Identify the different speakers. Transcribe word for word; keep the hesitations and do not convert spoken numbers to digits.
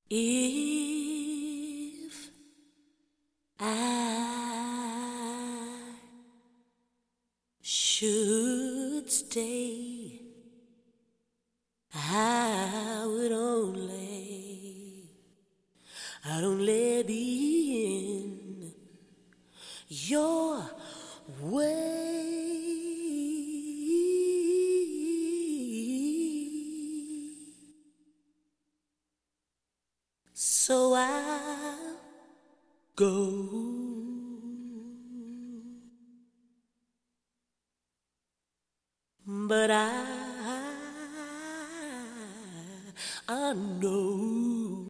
Speaker 1: If I should stay, I would only, I'd only be in your way. So I'll go, but I, I know